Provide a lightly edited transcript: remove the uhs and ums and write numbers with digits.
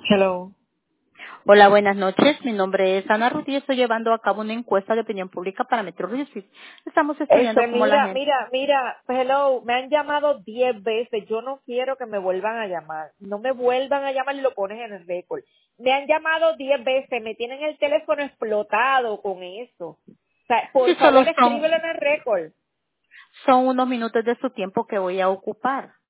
Hello. Hola, buenas noches. Mi nombre es Ana Ruth y estoy llevando a cabo una encuesta de opinión pública para Metro Music. Estamos estudiando cómo la gente... Hello, me han llamado 10 veces, yo no quiero que me vuelvan a llamar, no me vuelvan a llamar y lo pones en el récord. Me han llamado 10 veces, me tienen el teléfono explotado con eso. O sea, por Sí, solo favor, escríbelo son, en el récord. son unos minutos de su tiempo que voy a ocupar.